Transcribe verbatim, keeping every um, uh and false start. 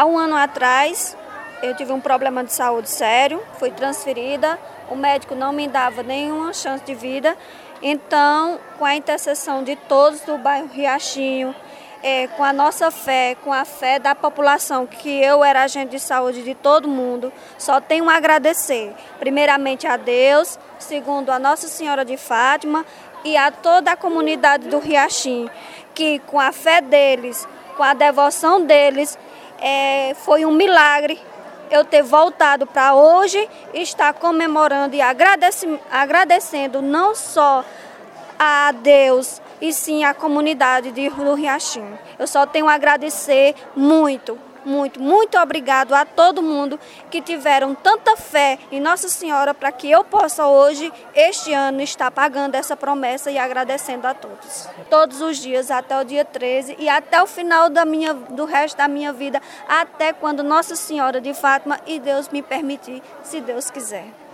Há um ano atrás, eu tive um problema de saúde sério, fui transferida, o médico não me dava nenhuma chance de vida. Então, com a intercessão de todos do bairro Riachinho, é, com a nossa fé, com a fé da população, que eu era agente de saúde de todo mundo, só tenho a agradecer, primeiramente a Deus, segundo a Nossa Senhora de Fátima e a toda a comunidade do Riachinho, que com a fé deles, com a devoção deles, é, foi um milagre eu ter voltado para hoje estar comemorando e agradecendo, agradecendo não só a Deus, e sim a comunidade de, do Riachinho. Eu só tenho a agradecer muito, muito, muito obrigado a todo mundo que tiveram tanta fé em Nossa Senhora para que eu possa hoje, este ano, estar pagando essa promessa e agradecendo a todos. Todos os dias, até o dia treze e até o final da minha, do resto da minha vida, até quando Nossa Senhora de Fátima e Deus me permitir, se Deus quiser.